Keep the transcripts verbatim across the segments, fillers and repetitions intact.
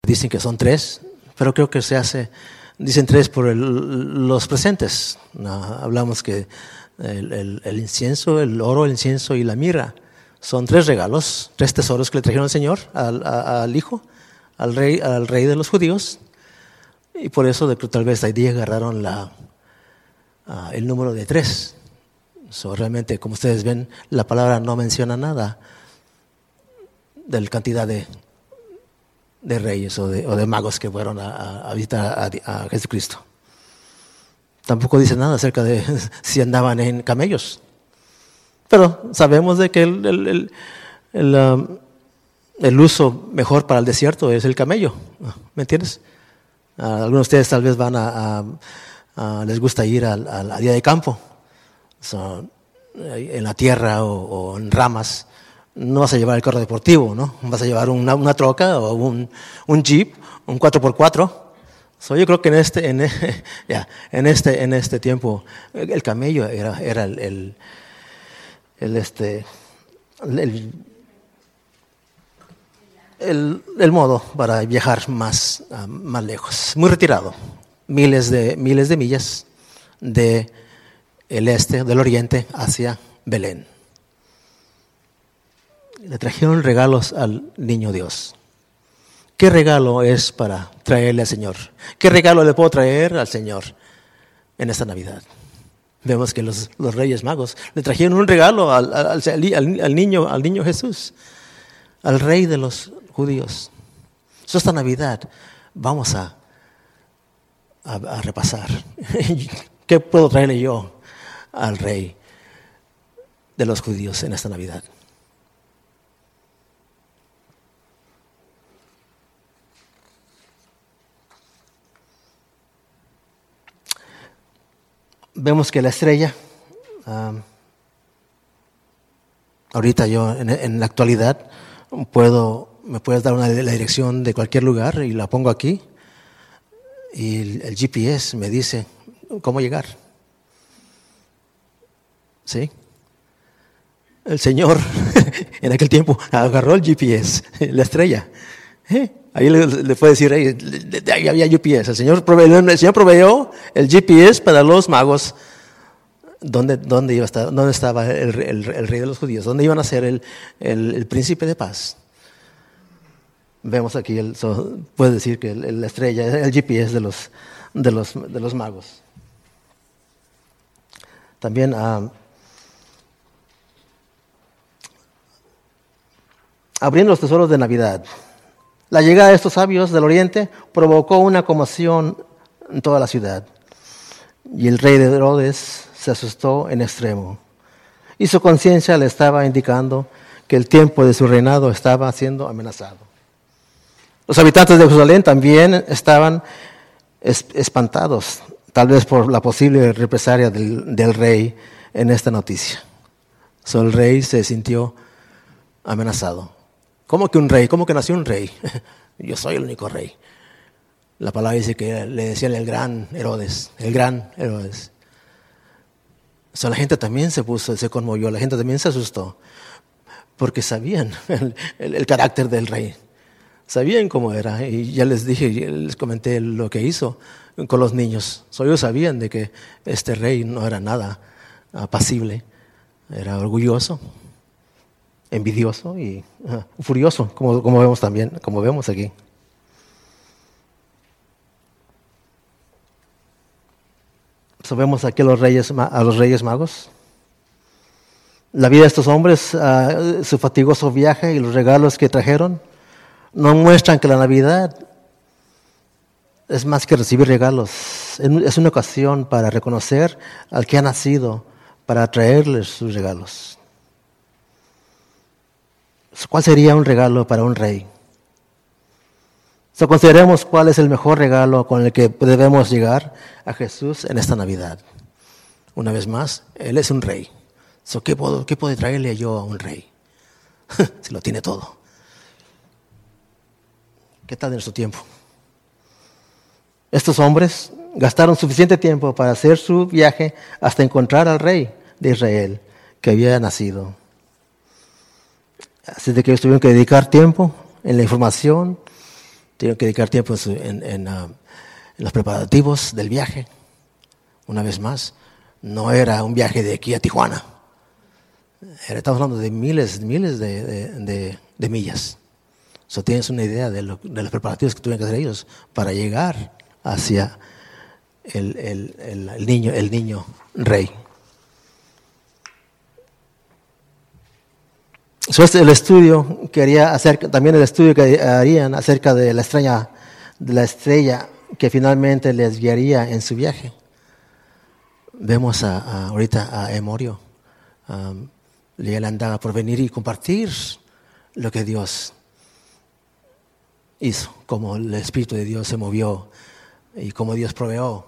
dicen que son tres, pero creo que se hace, dicen tres por el, los presentes. No, hablamos que el, el, el incienso, el oro, el incienso y la mirra son tres regalos, tres tesoros que le trajeron al Señor, al, a, al Hijo, al rey, al rey de los judíos. Y por eso de que tal vez ahí agarraron la, uh, el número de tres. So, realmente, como ustedes ven, la palabra no menciona nada de la cantidad de, de reyes o de, o de magos que fueron a, a visitar a, a Jesucristo. Tampoco dice nada acerca de si andaban en camellos. Pero sabemos de que el, el, el, el, um, el uso mejor para el desierto es el camello. ¿Me entiendes? Uh, algunos de ustedes tal vez van a, a, a les gusta ir al, al, al día de campo. So, en la tierra o, o en ramas. No vas a llevar el carro deportivo, ¿no? Vas a llevar una, una troca o un, un jeep, un cuatro por cuatro. So, yo creo que en este, en, yeah, en este, en este tiempo el camello era, era el, el, el, este, el, el, el modo para viajar más, uh, más lejos, muy retirado, miles de, miles de millas de el este, del oriente hacia Belén. Le trajeron regalos al niño Dios. ¿Qué regalo es para traerle al Señor? ¿Qué regalo le puedo traer al Señor en esta Navidad? Vemos que los, los Reyes Magos le trajeron un regalo al, al, al, al, niño, al niño Jesús, al Rey de los judíos. So, esta Navidad vamos a, a, a repasar. ¿Qué puedo traerle yo al Rey de los judíos en esta Navidad? Vemos que la estrella, um, ahorita yo en, en la actualidad puedo, me puedes dar una, la dirección de cualquier lugar y la pongo aquí y el, el G P S me dice cómo llegar. ¿Sí? El Señor en aquel tiempo agarró el G P S, la estrella. ¿Eh? Ahí le, le puede decir, ahí, ahí había G P S. El Señor, proveyó, el Señor proveyó el G P S para los magos. ¿Dónde, dónde, iba a estar, dónde estaba el, el, el rey de los judíos? ¿Dónde iban a ser el, el, el príncipe de paz? Vemos aquí, el, so, puede decir que el, la estrella es el G P S de los, de los, de los magos. También uh, abriendo los tesoros de Navidad. La llegada de estos sabios del oriente provocó una conmoción en toda la ciudad. Y el rey de Herodes se asustó en extremo. Y su conciencia le estaba indicando que el tiempo de su reinado estaba siendo amenazado. Los habitantes de Jerusalén también estaban espantados, tal vez por la posible represalia del, del rey en esta noticia. So, el rey se sintió amenazado. ¿Cómo que un rey? ¿Cómo que nació un rey? Yo soy el único rey. La palabra dice que le decían el gran Herodes, el gran Herodes. O sea, la gente también se puso, se conmovió, la gente también se asustó, porque sabían el, el, el carácter del rey, sabían cómo era. Y ya les dije, les comenté lo que hizo con los niños. So, ellos sabían de que este rey no era nada apacible, era orgulloso, envidioso y uh, furioso, como, como vemos también, como vemos aquí. So, vemos aquí a los reyes, a los reyes magos. La vida de estos hombres, uh, su fatigoso viaje y los regalos que trajeron, nos muestran que la Navidad es más que recibir regalos. Es una ocasión para reconocer al que ha nacido, para traerles sus regalos. ¿Cuál sería un regalo para un rey? So, consideremos cuál es el mejor regalo con el que debemos llegar a Jesús en esta Navidad. Una vez más, Él es un rey. So, ¿qué puedo, qué puedo traerle yo a un rey? Si lo tiene todo. ¿Qué tal en su tiempo? Estos hombres gastaron suficiente tiempo para hacer su viaje hasta encontrar al rey de Israel que había nacido. Así de que ellos tuvieron que dedicar tiempo en la información Tuvieron que dedicar tiempo en, su, en, en, uh, en los preparativos del viaje. Una vez más, no era un viaje de aquí a Tijuana. Era, estamos hablando de miles, miles de, de, de, de millas. So, tienes una idea de, lo, de los preparativos que tuvieron que hacer ellos para llegar hacia el, el, el, el, niño, el niño rey. So, este es el estudio que haría acerca, también el estudio que harían acerca de la estrella, de la estrella que finalmente les guiaría en su viaje. Vemos a, a, ahorita a Emorio. Um, él andaba por venir y compartir lo que Dios hizo, cómo el Espíritu de Dios se movió y cómo Dios proveó.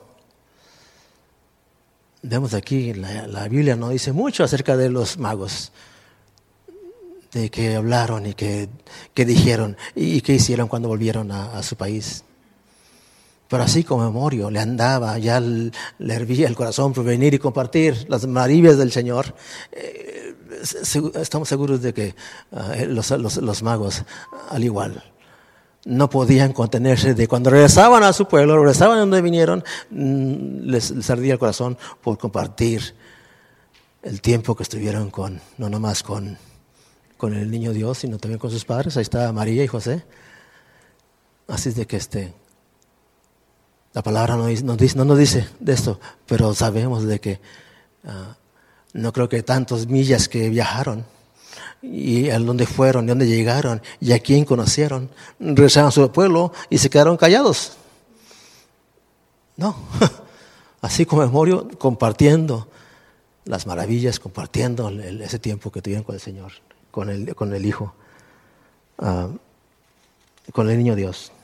Vemos aquí, la, la Biblia no dice mucho acerca de los magos, de que hablaron y que, que dijeron y, y qué hicieron cuando volvieron a, a su país. Pero así como Emorio le andaba, ya le, le hervía el corazón por venir y compartir las maravillas del Señor. Eh, estamos seguros de que uh, los, los, los magos, al igual, no podían contenerse de cuando regresaban a su pueblo, regresaban a donde vinieron, les, les ardía el corazón por compartir el tiempo que estuvieron con, no nomás con, con el niño Dios, sino también con sus padres. Ahí está María y José. Así es de que este, la palabra no, no, dice, no nos dice de esto, pero sabemos de que uh, no creo que tantas millas que viajaron y a dónde fueron, de dónde llegaron y a quién conocieron, regresaron a su pueblo y se quedaron callados. No, así como Emorio, compartiendo las maravillas, compartiendo el, ese tiempo que tuvieron con el Señor, con el, con el Hijo, uh, con el niño Dios.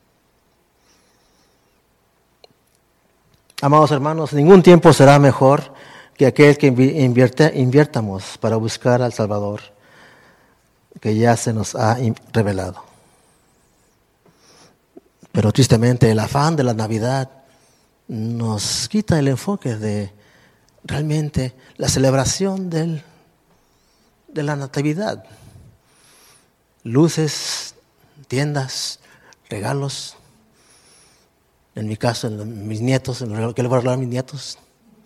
Amados hermanos, ningún tiempo será mejor que aquel que invierte, inviertamos para buscar al Salvador, que ya se nos ha revelado. Pero tristemente el afán de la Navidad nos quita el enfoque de realmente la celebración del, de la Natividad. Luces, tiendas, regalos. En mi caso, en mis nietos, en lo que le voy a hablar a mis nietos.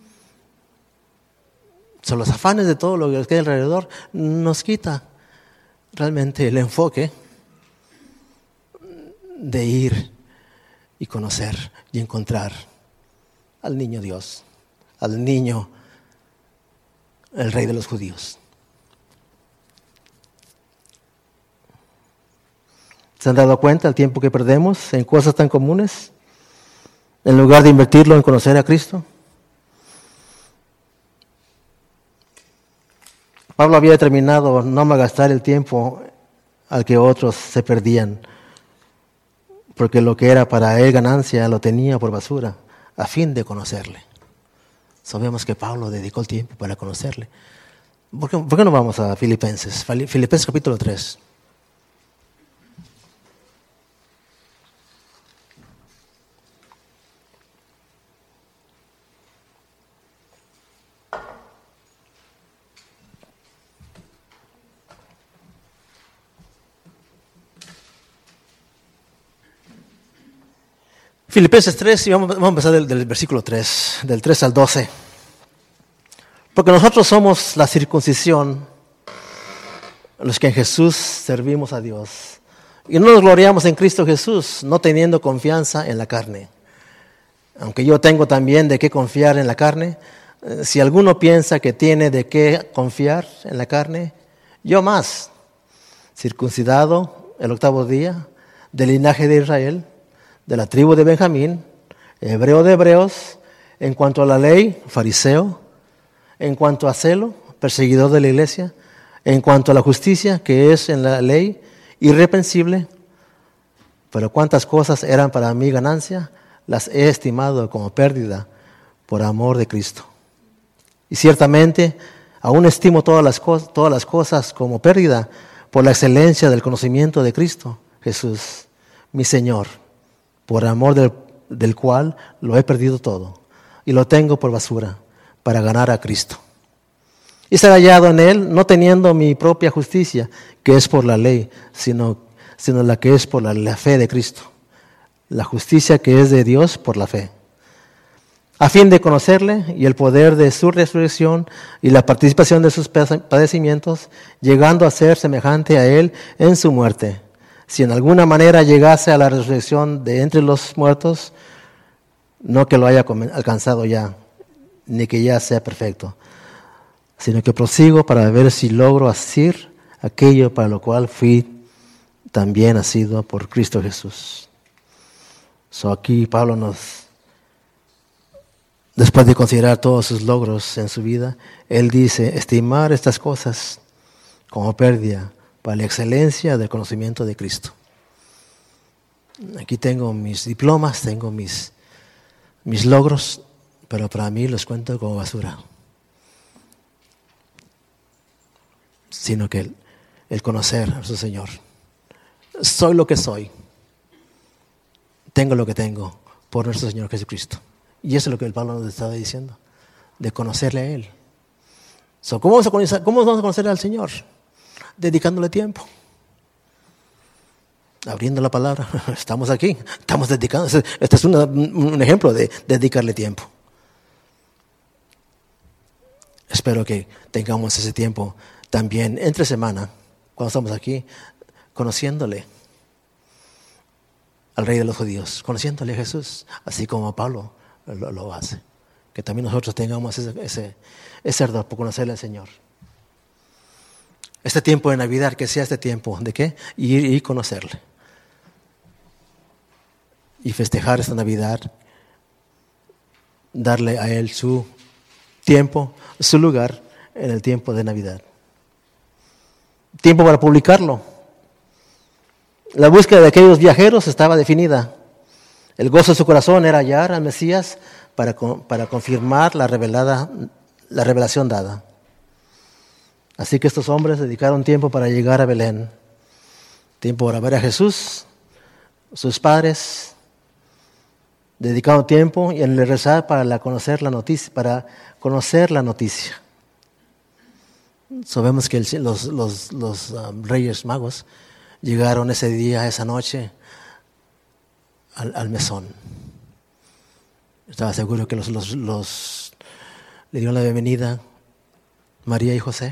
Son los afanes de todo lo que hay alrededor, nos quita realmente el enfoque de ir y conocer y encontrar al niño Dios, al niño, el rey de los judíos. ¿Se han dado cuenta el tiempo que perdemos en cosas tan comunes en lugar de invertirlo en conocer a Cristo? Pablo había determinado no malgastar el tiempo al que otros se perdían, porque lo que era para él ganancia lo tenía por basura, a fin de conocerle. Sabemos que Pablo dedicó el tiempo para conocerle. ¿Por qué, por qué no vamos a Filipenses? Filipenses capítulo tres. Filipenses tres, y vamos, vamos a empezar del, del versículo tres, del tres al doce. Porque nosotros somos la circuncisión, los que en Jesús servimos a Dios. Y no nos gloriamos en Cristo Jesús, no teniendo confianza en la carne. Aunque yo tengo también de qué confiar en la carne, eh, si alguno piensa que tiene de qué confiar en la carne, yo más, circuncidado el octavo día, del linaje de Israel, de la tribu de Benjamín, hebreo de hebreos, en cuanto a la ley, fariseo, en cuanto a celo, perseguidor de la iglesia, en cuanto a la justicia que es en la ley, irreprensible. Pero cuántas cosas eran para mí ganancia, las he estimado como pérdida por amor de Cristo. Y ciertamente aún estimo todas las cosas, todas las cosas como pérdida por la excelencia del conocimiento de Cristo Jesús, mi Señor, por amor del, del cual lo he perdido todo y lo tengo por basura para ganar a Cristo. Y ser hallado en Él, no teniendo mi propia justicia, que es por la ley, sino, sino la que es por la, la fe de Cristo, la justicia que es de Dios por la fe, a fin de conocerle y el poder de su resurrección y la participación de sus padecimientos, llegando a ser semejante a él en su muerte, si en alguna manera llegase a la resurrección de entre los muertos, no que lo haya alcanzado ya, ni que ya sea perfecto, sino que prosigo para ver si logro asir aquello para lo cual fui también asido por Cristo Jesús. So aquí Pablo nos, después de considerar todos sus logros en su vida, él dice, estimar estas cosas como pérdida para la excelencia del conocimiento de Cristo. Aquí tengo mis diplomas, tengo mis, mis logros, pero para mí los cuento como basura. Sino que el, el conocer a nuestro Señor. Soy lo que soy. Tengo lo que tengo por nuestro Señor Jesucristo. Y eso es lo que el Pablo nos estaba diciendo, de conocerle a Él. So, ¿cómo, vamos a conocer, ¿Cómo vamos a conocer al Señor? Dedicándole tiempo. Abriendo la palabra. Estamos aquí, estamos dedicando. Este es una, un ejemplo de dedicarle tiempo. Espero que tengamos ese tiempo también entre semana, cuando estamos aquí, conociéndole al Rey de los Judíos, conociéndole a Jesús, así como Pablo lo, lo hace. Que también nosotros tengamos ese, ese, ese ardor por conocerle al Señor. Este tiempo de Navidad, que sea este tiempo de qué? Ir y conocerle. Y festejar esta Navidad, darle a Él su tiempo, su lugar en el tiempo de Navidad. Tiempo para publicarlo. La búsqueda de aquellos viajeros estaba definida. El gozo de su corazón era hallar al Mesías para, para confirmar la, revelada, la revelación dada. Así que estos hombres dedicaron tiempo para llegar a Belén. Tiempo para ver a Jesús, sus padres. Dedicaron tiempo y en el rezar para la conocer la noticia, para conocer la noticia. Sabemos que el, los, los, los um, reyes magos llegaron ese día, esa noche, al, al mesón. Estaba seguro que los, los, los le dieron la bienvenida María y José.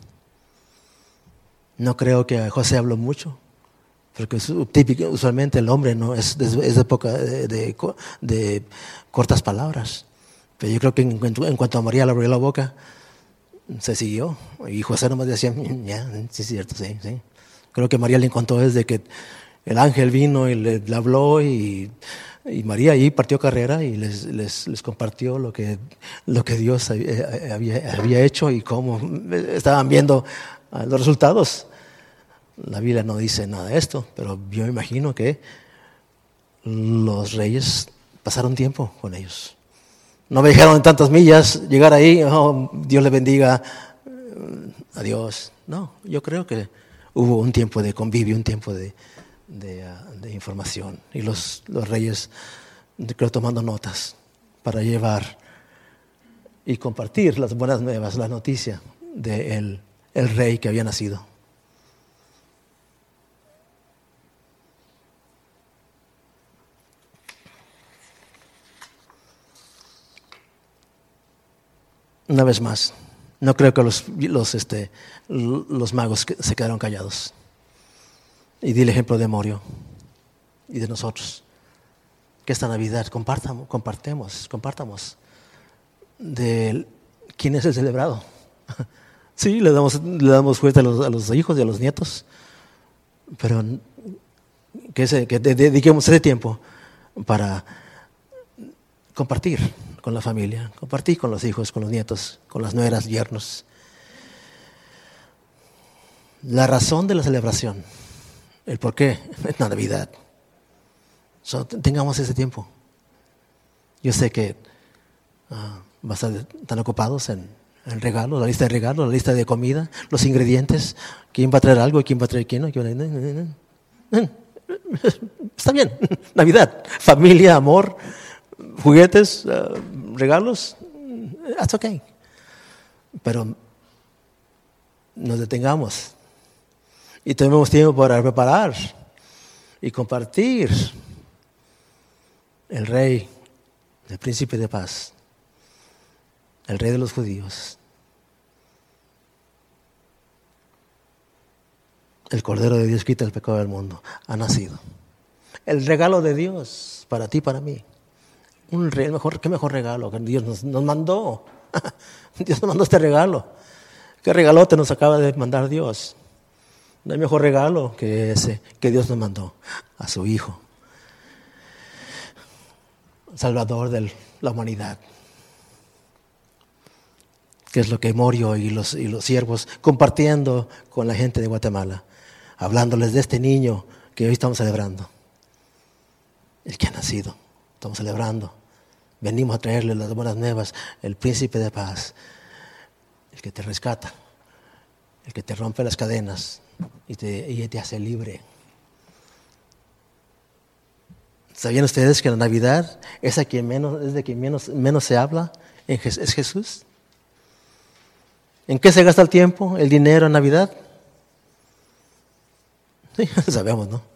No creo que José habló mucho, porque típico, usualmente el hombre no es, es de, poca, de, de, de cortas palabras. Pero yo creo que en cuanto, en cuanto a María le abrió la boca, se siguió. Y José nomás decía, ya, sí es cierto, sí, sí. Creo que María le contó desde que el ángel vino y le, le habló y, y María ahí partió carrera y les, les, les compartió lo que, lo que Dios había, había, había hecho y cómo estaban viendo los resultados. La Biblia no dice nada de esto, pero yo imagino que los reyes pasaron tiempo con ellos. No viajaron tantas millas, llegar ahí, oh, Dios le bendiga, adiós. No, yo creo que hubo un tiempo de convivio, un tiempo de, de, uh, de información. Y los, los reyes, creo, tomando notas para llevar y compartir las buenas nuevas, la noticia de el, el rey que había nacido. Una vez más, no creo que los, los, este, los magos se quedaron callados. Y di el ejemplo de Morio y de nosotros. Que esta Navidad compartamos, compartemos, compartamos de quién es el celebrado. Sí, le damos, le damos fuerza a los, a los hijos y a los nietos, pero que, se, que dediquemos ese tiempo para compartir con la familia, compartir con los hijos, con los nietos, con las nueras, yernos. La razón de la celebración, el por qué es la Navidad. So, tengamos ese tiempo. Yo sé que uh, va a estar tan ocupados en el regalo, la lista de regalos, la lista de comida, los ingredientes, quién va a traer algo y quién va a traer quién no. Está bien, Navidad, familia, amor, juguetes, uh, regalos, that's okay. Pero nos detengamos y tenemos tiempo para preparar y compartir el rey, el príncipe de paz, el rey de los judíos, el Cordero de Dios quita el pecado del mundo, ha nacido. El regalo de Dios para ti y para mí. Un rey, mejor, ¿qué mejor regalo que Dios nos, nos mandó? Dios nos mandó este regalo. ¿Qué regalote nos acaba de mandar Dios? No hay mejor regalo que ese que Dios nos mandó a su Hijo, Salvador de la humanidad. Que es lo que Morio y los, y los siervos compartiendo con la gente de Guatemala, hablándoles de este niño que hoy estamos celebrando, el que ha nacido, estamos celebrando. Venimos a traerle las buenas nuevas, el príncipe de paz, el que te rescata, el que te rompe las cadenas y te, y te hace libre. ¿Sabían ustedes que la Navidad es, a quien menos, es de quien menos, menos se habla? ¿Es Jesús? ¿En qué se gasta el tiempo, el dinero en Navidad? Sí, sabemos, ¿no?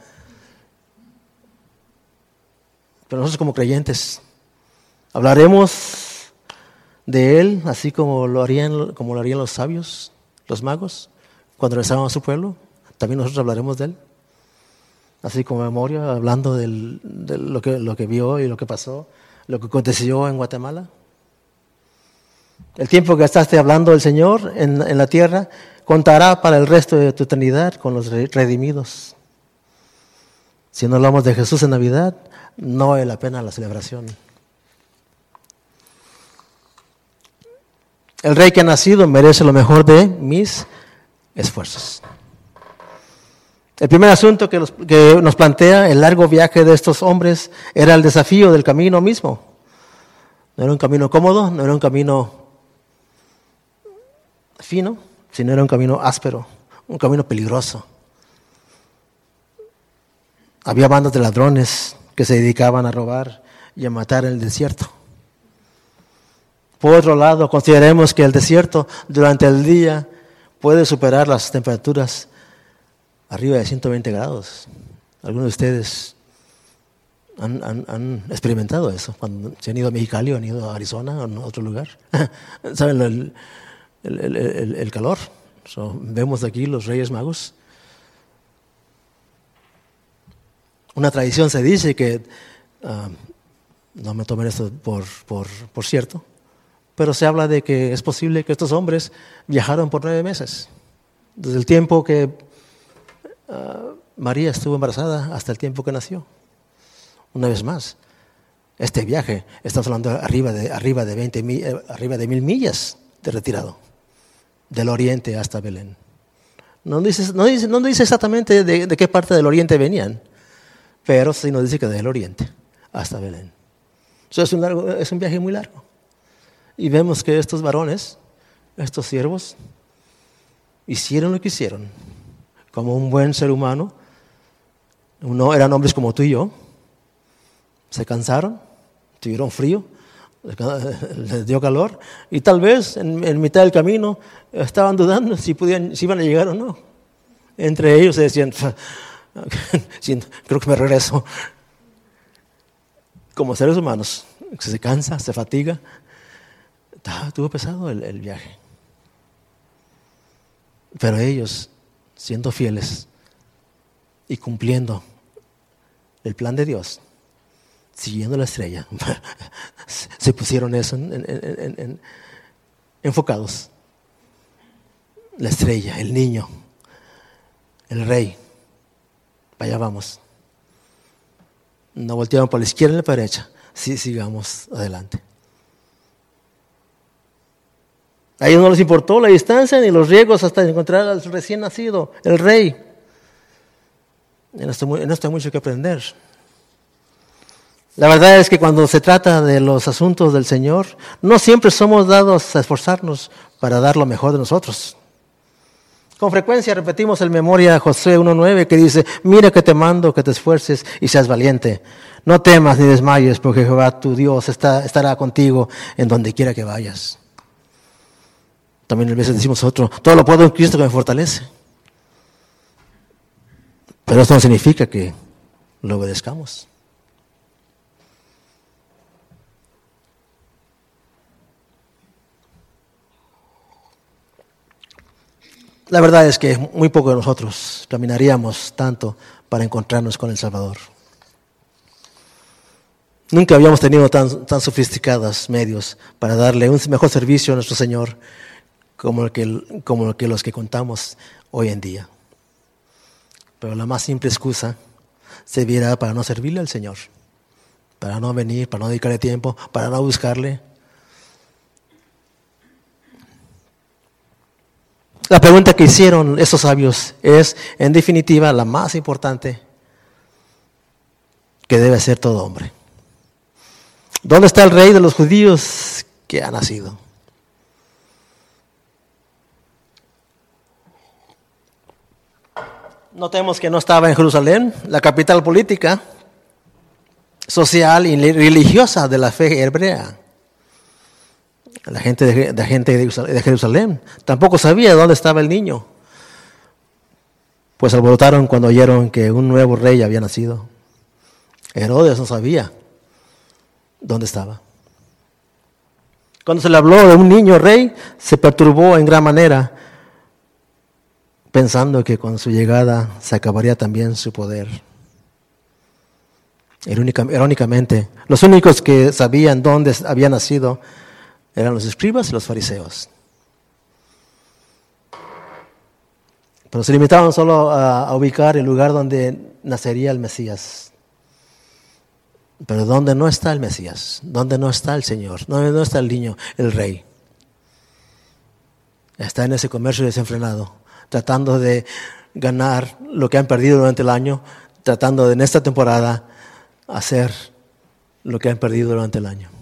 Pero nosotros como creyentes hablaremos de Él así como lo harían, como lo harían los sabios, los magos, cuando regresaban a su pueblo. También nosotros hablaremos de Él. Así como memoria, hablando del, de lo que, lo que vio y lo que pasó, lo que aconteció en Guatemala. El tiempo que gastaste hablando del Señor en, en la tierra contará para el resto de tu eternidad con los redimidos. Si no hablamos de Jesús en Navidad, no vale la pena la celebración. El rey que ha nacido merece lo mejor de mis esfuerzos. El primer asunto que, los, que nos plantea el largo viaje de estos hombres era el desafío del camino mismo. No era un camino cómodo, no era un camino fino, sino era un camino áspero, un camino peligroso. Había bandas de ladrones que se dedicaban a robar y a matar en el desierto. Por otro lado, consideremos que el desierto durante el día puede superar las temperaturas arriba de ciento veinte grados. Algunos de ustedes han, han, han experimentado eso cuando se han ido a Mexicali o han ido a Arizona o a otro lugar. ¿Saben el, el, el, el, el calor? So, vemos aquí los Reyes Magos. Una tradición se dice que, uh, no me tomen esto por, por, por cierto, pero se habla de que es posible que estos hombres viajaron por nueve meses. Desde el tiempo que uh, María estuvo embarazada hasta el tiempo que nació. Una vez más, este viaje, estamos hablando arriba de, arriba de, veinte, eh, arriba de mil millas de retirado, del oriente hasta Belén. No dice, no dice, no dice exactamente de, de qué parte del oriente venían, pero sí nos dice que del oriente hasta Belén. Eso es un, largo, es un viaje muy largo. Y vemos que estos varones, estos siervos, hicieron lo que hicieron. Como un buen ser humano, uno, eran hombres como tú y yo, se cansaron, tuvieron frío, les dio calor, y tal vez en, en mitad del camino estaban dudando si, podían, si iban a llegar o no. Entre ellos se decían, creo que me regreso. Como seres humanos, se cansa, se fatiga. Estuvo pesado el, el viaje. Pero ellos, siendo fieles y cumpliendo el plan de Dios, siguiendo la estrella, se pusieron eso en, en, en, en, enfocados. La estrella, el niño, el rey. Para allá vamos. No voltearon para la izquierda ni para la derecha. Sí, sigamos adelante. A ellos no les importó la distancia ni los riesgos hasta encontrar al recién nacido, el rey. En esto, en esto hay mucho que aprender. La verdad es que cuando se trata de los asuntos del Señor, no siempre somos dados a esforzarnos para dar lo mejor de nosotros. Con frecuencia repetimos en memoria Josué uno nueve que dice, mira que te mando que te esfuerces y seas valiente. No temas ni desmayes, porque Jehová tu Dios está, estará contigo en donde quiera que vayas. También a veces decimos otro, todo lo puedo en Cristo que me fortalece. Pero esto no significa que lo obedezcamos. La verdad es que muy poco de nosotros caminaríamos tanto para encontrarnos con el Salvador. Nunca habíamos tenido tan, tan sofisticados medios para darle un mejor servicio a nuestro Señor como el que, como el que los que contamos hoy en día. Pero la más simple excusa servirá para no servirle al Señor, para no venir, para no dedicarle tiempo, para no buscarle. La pregunta que hicieron esos sabios es, en definitiva, la más importante que debe hacer todo hombre. ¿Dónde está el rey de los judíos que ha nacido? Notemos que no estaba en Jerusalén, la capital política, social y religiosa de la fe hebrea. La gente de, de, gente de Jerusalén tampoco sabía dónde estaba el niño, pues alborotaron cuando oyeron que un nuevo rey había nacido. Herodes no sabía dónde estaba. Cuando se le habló de un niño rey, se perturbó en gran manera, pensando que con su llegada se acabaría también su poder. Irónicamente, los únicos que sabían dónde había nacido eran los escribas y los fariseos. Pero se limitaban solo a, a ubicar el lugar donde nacería el Mesías. Pero ¿dónde no está el Mesías? ¿Dónde no está el Señor? ¿Dónde no está el niño, el rey? Está en ese comercio desenfrenado, tratando de ganar lo que han perdido durante el año, tratando de en esta temporada hacer lo que han perdido durante el año.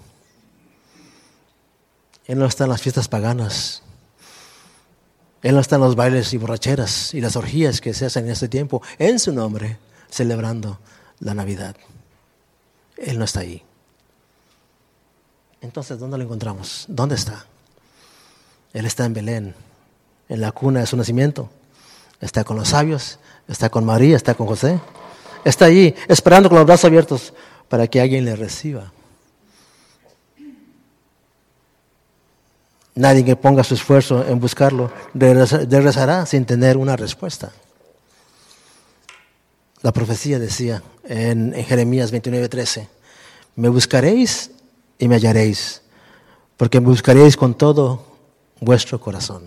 Él no está en las fiestas paganas. Él no está en los bailes y borracheras y las orgías que se hacen en este tiempo, en su nombre, celebrando la Navidad. Él no está ahí. Entonces, ¿dónde lo encontramos? ¿Dónde está? Él está en Belén, en la cuna de su nacimiento. Está con los sabios, está con María, está con José. Está allí, esperando con los brazos abiertos para que alguien le reciba. Nadie que ponga su esfuerzo en buscarlo regresará sin tener una respuesta. La profecía decía en, en Jeremías veintinueve trece, me buscaréis y me hallaréis, porque me buscaréis con todo vuestro corazón.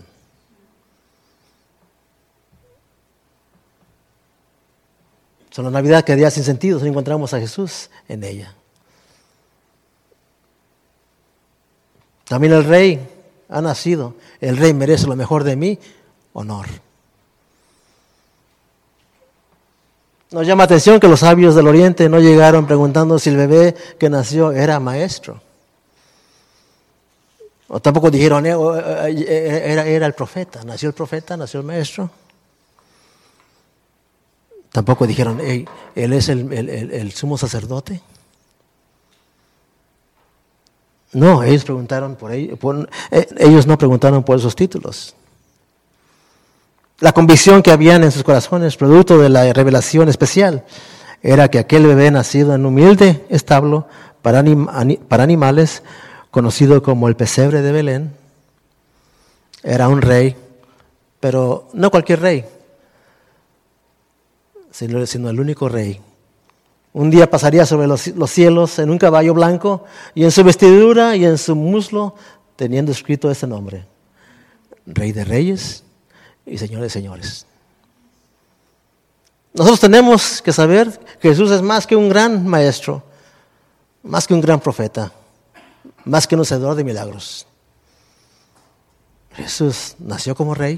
Son la Navidad que día sin sentido, si encontramos a Jesús en ella. También el Rey ha nacido. El Rey merece lo mejor de mí, honor. Nos llama atención que los sabios del Oriente no llegaron preguntando si el bebé que nació era maestro. O tampoco dijeron, era, era el profeta, nació el profeta, nació el maestro. Tampoco dijeron, hey, él es el, el, el, el sumo sacerdote. No, ellos preguntaron por ellos, por, eh, ellos no preguntaron por esos títulos. La convicción que habían en sus corazones, producto de la revelación especial, era que aquel bebé nacido en un humilde establo para, anim, para animales, conocido como el pesebre de Belén, era un rey, pero no cualquier rey, sino, sino el único rey. Un día pasaría sobre los, los cielos en un caballo blanco y en su vestidura y en su muslo teniendo escrito este nombre: Rey de Reyes y Señor de Señores. Nosotros tenemos que saber que Jesús es más que un gran maestro, más que un gran profeta, más que un hacedor de milagros. Jesús nació como rey.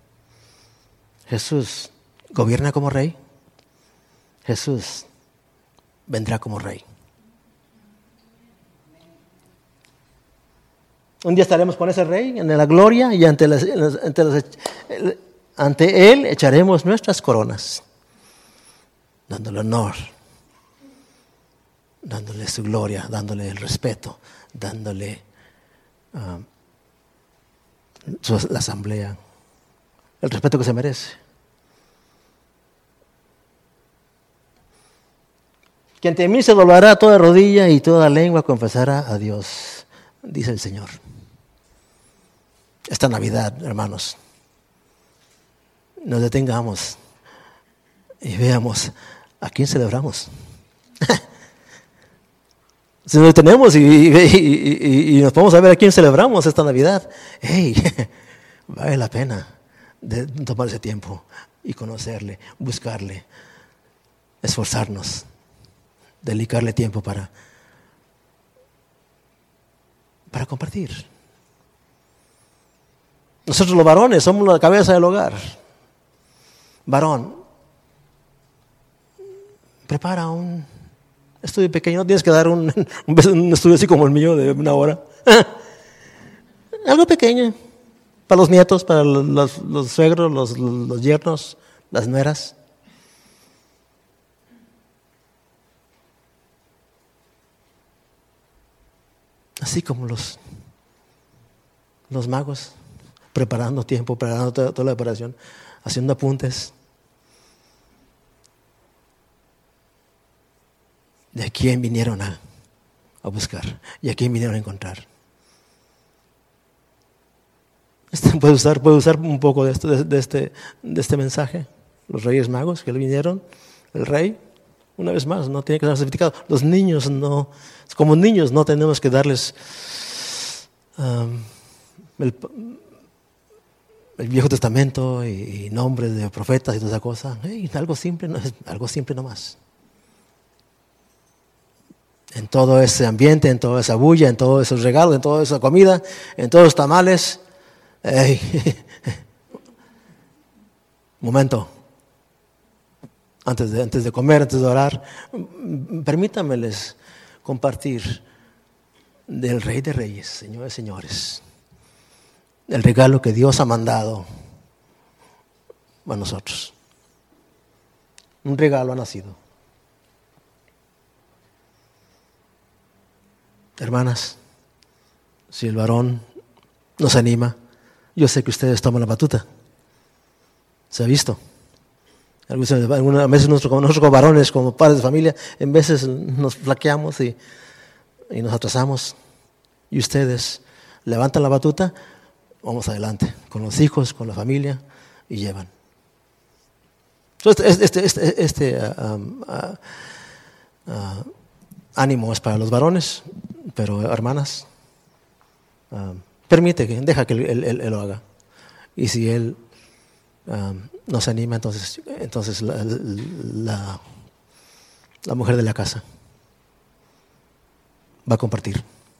Jesús gobierna como rey. Jesús vendrá como rey. Un día estaremos con ese rey en la gloria y ante, las, ante, los, ante él echaremos nuestras coronas, dándole honor, dándole su gloria, dándole el respeto, dándole uh, su, la asamblea, el respeto que se merece. Que ante mí se doblará toda rodilla y toda lengua confesará a Dios, dice el Señor. Esta Navidad, hermanos, nos detengamos y veamos a quién celebramos. Si nos detenemos y, y, y, y nos podemos saber a quién celebramos esta Navidad, hey, vale la pena de tomar ese tiempo y conocerle, buscarle, esforzarnos, dedicarle tiempo para, para compartir. Nosotros los varones somos la cabeza del hogar. Varón, prepara un estudio pequeño, no tienes que dar un, un estudio así como el mío de una hora. Algo pequeño, para los nietos, para los, los, los suegros, los, los yernos, las nueras. Así como los, los magos, preparando tiempo, preparando toda, toda la preparación, haciendo apuntes. ¿De quién vinieron a, a buscar? ¿Y a quién vinieron a encontrar? Este, ¿Puede usar, puede usar un poco de, esto, de, de, este, de este mensaje? Los reyes magos que le vinieron, el rey, una vez más, no tiene que dar certificado. Los niños no, como niños no tenemos que darles um, el, el Viejo Testamento y, y nombres de profetas y toda esa cosa. Hey, algo simple, no, algo simple nomás. En todo ese ambiente, en toda esa bulla, en todos esos regalos, en toda esa comida, en todos los tamales. Hey. Momento. Antes de, antes de comer, antes de orar, permítanmeles compartir del Rey de Reyes, Señores, Señores, el regalo que Dios ha mandado a nosotros. Un regalo ha nacido. Hermanas, si el varón nos anima, yo sé que ustedes toman la batuta. Se ha visto. Algunas veces nosotros, nosotros como varones, como padres de familia, en veces nos flaqueamos y, y nos atrasamos. Y ustedes levantan la batuta, vamos adelante, con los hijos, con la familia, y llevan. Entonces, este, este, este, este uh, um, uh, uh, ánimo es para los varones, pero hermanas, uh, permite que, deja que él, él, él, él lo haga. Y si él um, nos anima, entonces, entonces la, la, la mujer de la casa va a compartir.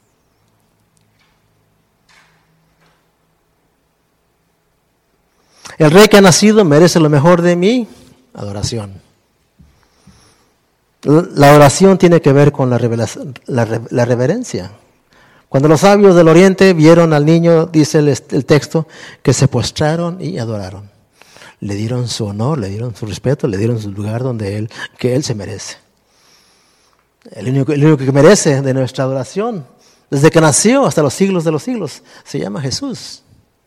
El rey que ha nacido merece lo mejor de mi adoración. La oración tiene que ver con la, revelación, la, la reverencia. Cuando los sabios del oriente vieron al niño, dice el, el texto, que se postraron y adoraron. Le dieron su honor, le dieron su respeto, le dieron su lugar donde él, que él se merece. El único, el único que merece de nuestra adoración, desde que nació hasta los siglos de los siglos, se llama Jesús.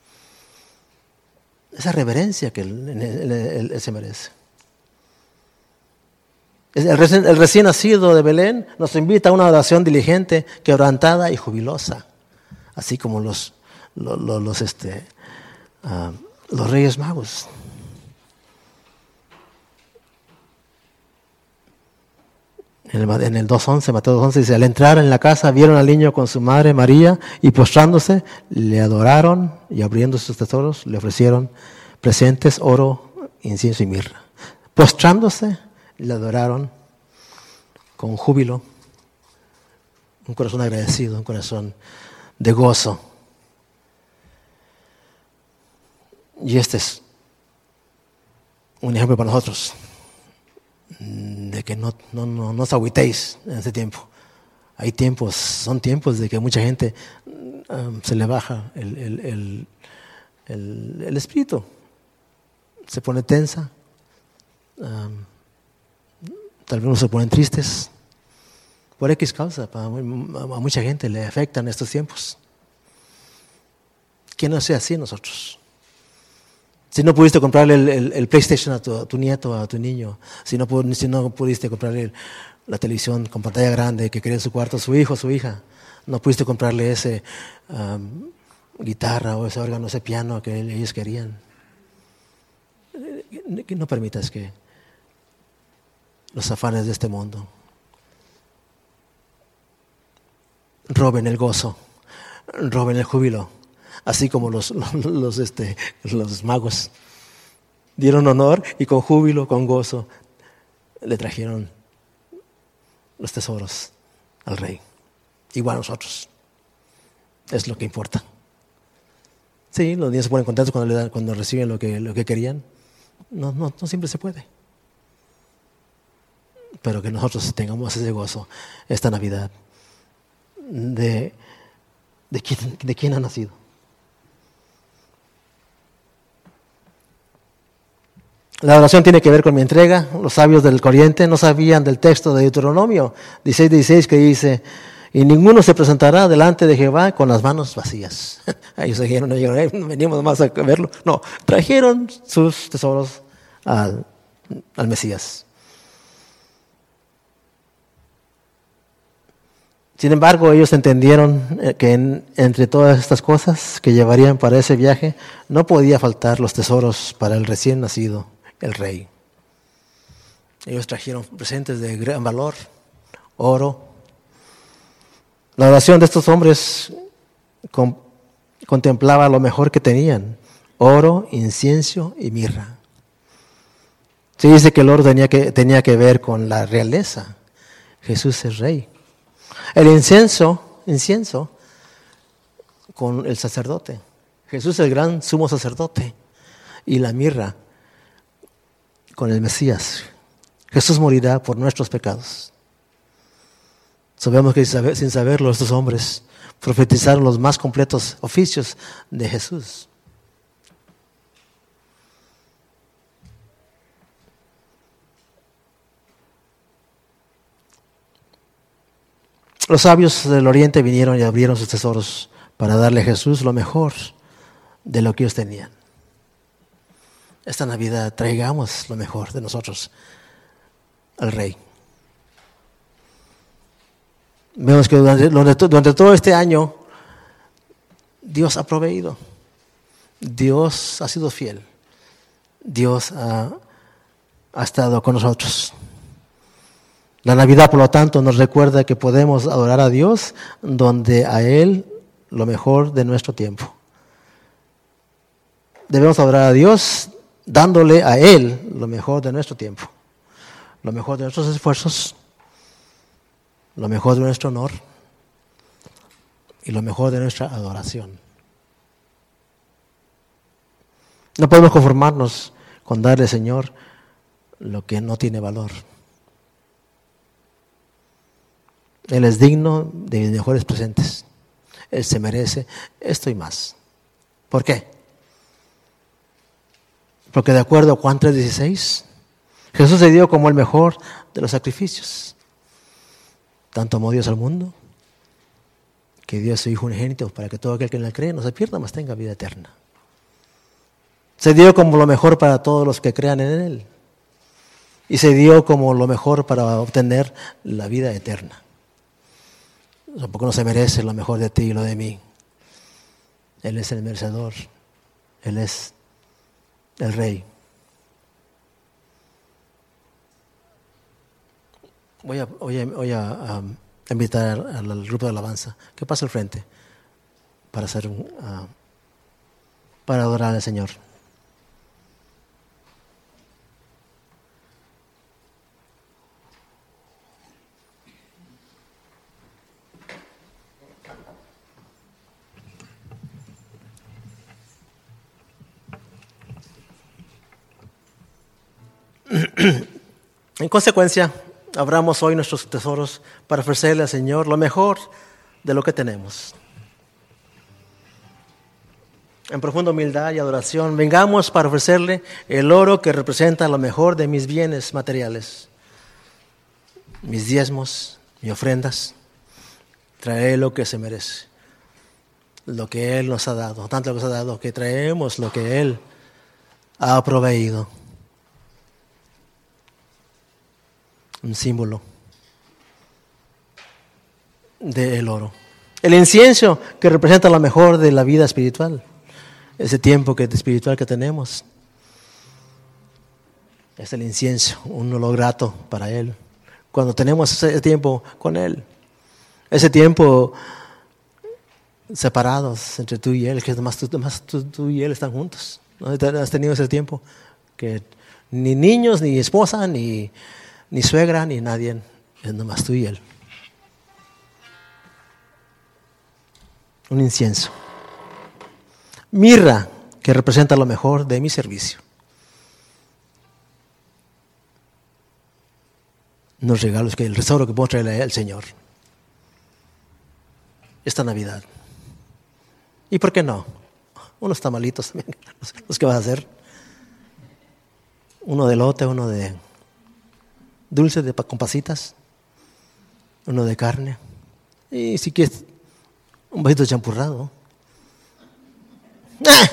Esa reverencia que él, él, él, él se merece. El recién, el recién nacido de Belén nos invita a una adoración diligente, quebrantada y jubilosa, así como los, los, los, los, este, uh, los reyes magos. En el, en el dos once, Mateo dos once dice, al entrar en la casa vieron al niño con su madre María y postrándose le adoraron y abriendo sus tesoros le ofrecieron presentes, oro, incienso y mirra. Postrándose le adoraron con júbilo, un corazón agradecido, un corazón de gozo. Y este es un ejemplo para nosotros de que no, no, no, no os agüitéis en este tiempo. Hay tiempos, son tiempos de que mucha gente um, se le baja el, el, el, el, el espíritu, se pone tensa, um, tal vez uno se ponen tristes, por X causa, a mucha gente le afectan estos tiempos. Que no sea así en nosotros. Si no pudiste comprarle el, el, el PlayStation a tu, a tu nieto, a tu niño, si no, si no pudiste comprarle la televisión con pantalla grande que quería en su cuarto a su hijo o su hija, no pudiste comprarle ese um, guitarra o ese órgano, ese piano que ellos querían. que no permitas que los afanes de este mundo roben el gozo, roben el júbilo, así como los, los, los, este, los magos dieron honor y con júbilo, con gozo, le trajeron los tesoros al rey. Igual nosotros. Es lo que importa. Sí, los niños se ponen contentos cuando, le dan, cuando reciben lo que, lo que querían. No, no, no siempre se puede. Pero que nosotros tengamos ese gozo esta Navidad de, de, quién, de quién ha nacido. La oración tiene que ver con mi entrega. Los sabios del Oriente no sabían del texto de Deuteronomio dieciséis dieciséis que dice: y ninguno se presentará delante de Jehová con las manos vacías. Ellos dijeron, no, no venimos más a verlo. No, trajeron sus tesoros al, al Mesías. Sin embargo, ellos entendieron que en, entre todas estas cosas que llevarían para ese viaje, no podía faltar los tesoros para el recién nacido, el rey. Ellos trajeron presentes de gran valor, oro. La oración de estos hombres con, contemplaba lo mejor que tenían: oro, incienso y mirra. Se dice que el oro tenía que, tenía que ver con la realeza. Jesús es rey. El incienso, incienso con el sacerdote. Jesús es el gran sumo sacerdote. Y la mirra con el Mesías. Jesús morirá por nuestros pecados. Sabemos que sin saberlo estos hombres profetizaron los más completos oficios de Jesús. Los sabios del Oriente vinieron y abrieron sus tesoros para darle a Jesús lo mejor de lo que ellos tenían. Esta Navidad traigamos lo mejor de nosotros al Rey. Vemos que durante, durante todo este año Dios ha proveído. Dios ha sido fiel. Dios ha, ha estado con nosotros. La Navidad, por lo tanto, nos recuerda que podemos adorar a Dios donde a Él lo mejor de nuestro tiempo. Debemos adorar a Dios dándole a Él lo mejor de nuestro tiempo, lo mejor de nuestros esfuerzos, lo mejor de nuestro honor y lo mejor de nuestra adoración. No podemos conformarnos con darle, Señor, lo que no tiene valor. Él es digno de mis mejores presentes. Él se merece esto y más. ¿Por qué? Porque de acuerdo a Juan tres dieciséis, Jesús se dio como el mejor de los sacrificios. Tanto amó Dios al mundo, que dio a su Hijo unigénito para que todo aquel que en él cree no se pierda, mas tenga vida eterna. Se dio como lo mejor para todos los que crean en Él. Y se dio como lo mejor para obtener la vida eterna. Tampoco no se merece lo mejor de ti y lo de mí. Él es el merecedor. Él es el Rey. Voy a, voy a, voy a, a invitar al, al grupo de alabanza que pase al frente para hacer un, uh, para adorar al Señor. En consecuencia, abramos hoy nuestros tesoros para ofrecerle al Señor lo mejor de lo que tenemos. En profunda humildad y adoración, vengamos para ofrecerle el oro que representa lo mejor de mis bienes materiales, mis diezmos, mis ofrendas. Traeré lo que se merece, lo que Él nos ha dado, tanto lo que nos ha dado, que traemos lo que Él ha proveído. Un símbolo del oro. El incienso que representa lo mejor de la vida espiritual, ese tiempo que, espiritual que tenemos. Es el incienso, un olor grato para Él. Cuando tenemos ese tiempo con Él, ese tiempo separados entre tú y Él, que nomás tú, nomás tú, tú y Él están juntos. ¿No has tenido ese tiempo? Que ni niños, ni esposa, ni, ni suegra, ni nadie, es nomás tú y Él. Un incienso. Mirra, que representa lo mejor de mi servicio. Unos regalos, que el tesoro que puedo traerle al Señor esta Navidad. ¿Y por qué no? Unos tamalitos también, los que vas a hacer. Uno de elote, uno de dulce de, con pasitas, uno de carne. Y si quieres, un vasito de champurrado. ¡Ah!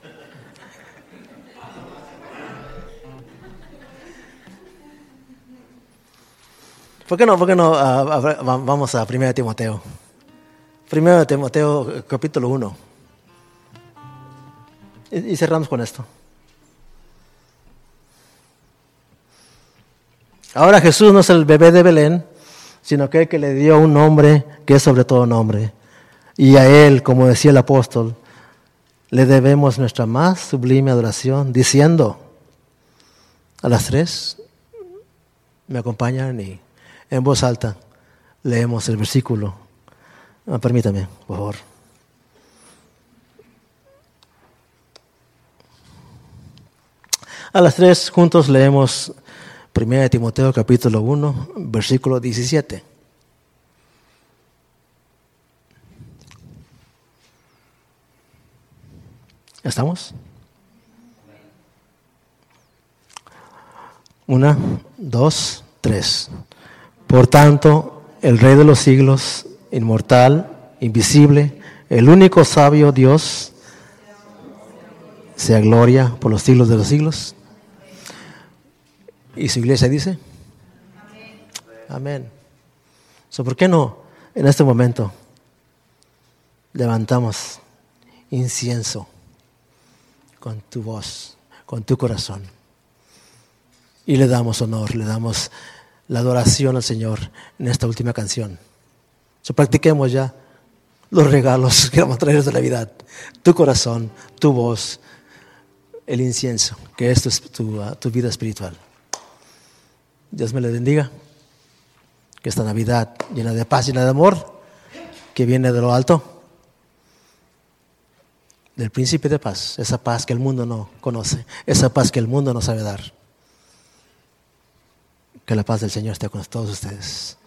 ¿Por qué no? ¿Por qué no? Uh, uh, vamos a primera de Timoteo. primera de Timoteo, capítulo uno. Y, y cerramos con esto. Ahora Jesús no es el bebé de Belén, sino aquel que le dio un nombre que es sobre todo nombre. Y a Él, como decía el apóstol, le debemos nuestra más sublime adoración, diciendo, a las tres, me acompañan y en voz alta leemos el versículo. Ah, permítame, por favor. A las tres juntos leemos primera de Timoteo capítulo uno, versículo diecisiete. ¿Estamos? Una, dos, tres. Por tanto, el Rey de los siglos, inmortal, invisible, el único sabio Dios, sea gloria por los siglos de los siglos. ¿Y su iglesia dice? Amén. Amén. So, ¿por qué no en este momento levantamos incienso con tu voz, con tu corazón, y le damos honor, le damos la adoración al Señor en esta última canción? So, practiquemos ya los regalos que vamos a traer de Navidad. Tu corazón, tu voz, el incienso, que esto es tu, uh, tu vida espiritual. Dios me le bendiga. Que esta Navidad llena de paz, llena de amor, que viene de lo alto, del príncipe de paz, esa paz que el mundo no conoce, esa paz que el mundo no sabe dar. Que la paz del Señor esté con todos ustedes.